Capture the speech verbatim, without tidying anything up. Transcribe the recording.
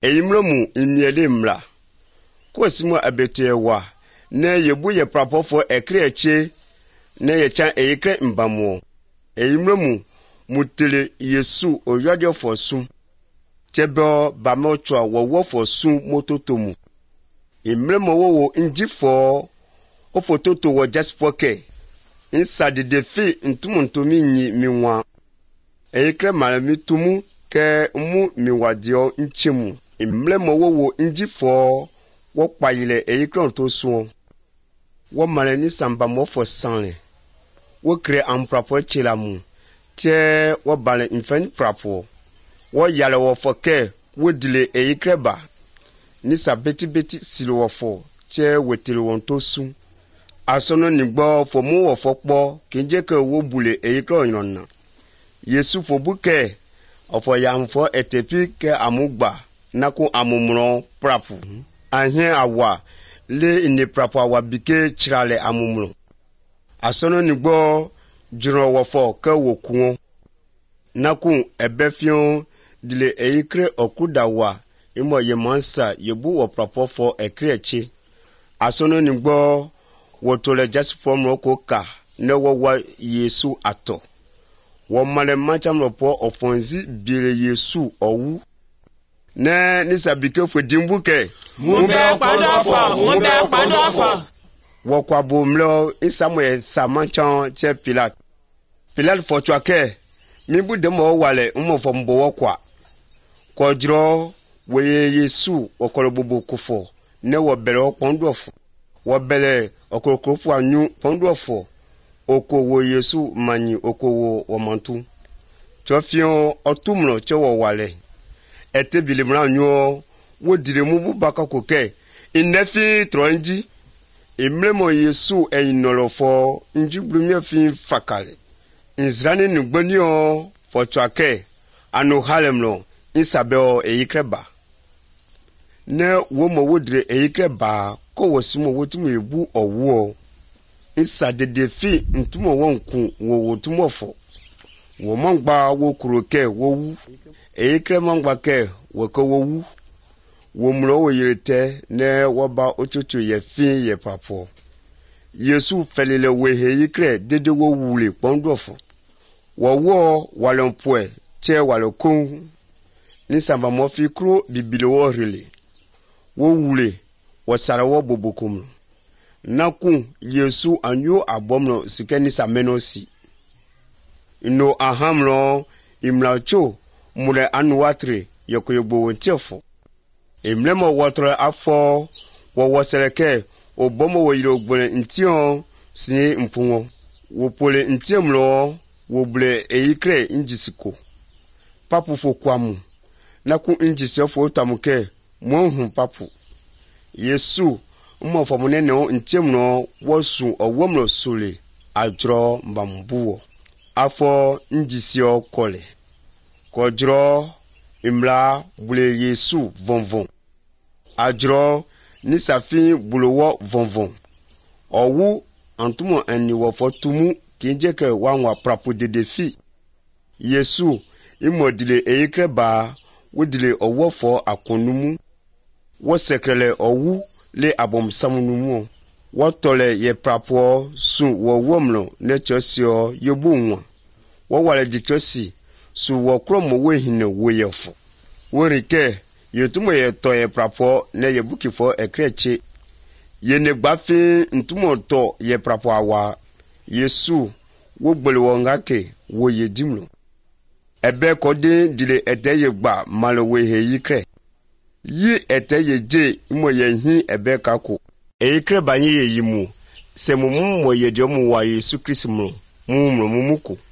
eyimromu imiele mla kwesimo abetewa na yebu ye prapofo ekre eche na ye chan eyekre mbamo eyimromu mutele Yesu oyade fo sum chebo bamochwa wo fo sum mototomu imremo wo njifo ofototo wo jaspoke inside de fi ntumuntomi nyi miwa eyekre malami tumu ke mu miwadio nchemu imremo wo njifo wo payile eyekre ontosuo wo malani samba mo fo sanle wo kre amprapo chilamu tie wo bale infani prapo wo yale wo fo ke wo dile eyekre ba ni sa beti beti silo wo fo tie wetele won tosu asono ni gbo fo mu wo fo po kinje ke wo bule eyekre onona Yesu fo buke ofo yamfo etepi ke amugba nako amumro prapo ahien awa le ini prapo awa bike chirale amumro asono ni gbo jiro wo fo ke wo kuo nako ebefion dile eyekre okudawa imo ye mansa yebu wo prapo fo ekrechi asono ni gbo wo tole jasfom roko ka ne wo wa Yesu ato wo male macham ropo ofonzi bile Yesu owu ne ni sabike fo dimbuke mumbe padofo mumbe padofo wo kwa bomlo isamuel samanchan che Pilate Pilate fo twake mi bu de mo wale mo fo mbo wo kwa ko jro we Yesu okolobobo kufo ne wo bele okondofo wo bele okolokrofu anyu pondofo okowo Yesu mani okowo womantu chofion otumlo chowo wale etebile mra nyo wo dire mu bu baka koke inefi tronji imremo Yesu einolofo njiblumia fi fakale Israni nugbani o fo twake anu halemlo insabeo eyikreba ne wo mo wodire eyikreba ko wosimo wotumo ebu owo insade de fi ntumo wonku wo wotumo fo wo mangba wo kuroke wo wu eyikre mangba ke wo ko wo wu wo mro wo yirete ne wo ba ochocho ye fi ye papo Yesu felele we heyikre dede wo wule pondofo wo wo walonpoe che walokun ni samba mo fi kro bibilo wo rele wo wule wo sara wo bobokum naku Yesu anyo abomno sikeni samenosi no ahamlo imlacho mure anwatre yokoyobo wontiefo emlemo wotre afo wo wosereke obomo wo yiro gbole ntion sin mpunwo wo pole ntiemlo wo ble eyikre njisiko papu fo kwamu naku njisefo tamuke monhu papu Yesu mo fo munene o ntiemno wosu owomlo sole ajro mbambuo afo njisio kole kojro imla bule Yesu vonvon ajro ni safi bulowo vonvon owu antumo ani wo fo tumu kinje ke wanwa prapo de defi Yesu imodile eyekre ba wodile owo fo akonumu wo sekrele owu le abom samunumu wo tole ye prapo su wo womlo ne chosio yobu nwa wo wale di chosi su wo kromo we hine wo yefo wo rike yetumo ye to ye prapo ne ye bukifo ekreche ye ne gbafi ntumo to ye prapo awa Yesu wo gbele wo ngake wo ye dimlo ebe kode dile eteye gba malo we he yikre yi eteye je mo ye hin ebe kako eyikre banyi ye yimu se mumu mo ye dio mu wa Yesu Kristo mu mu mu muko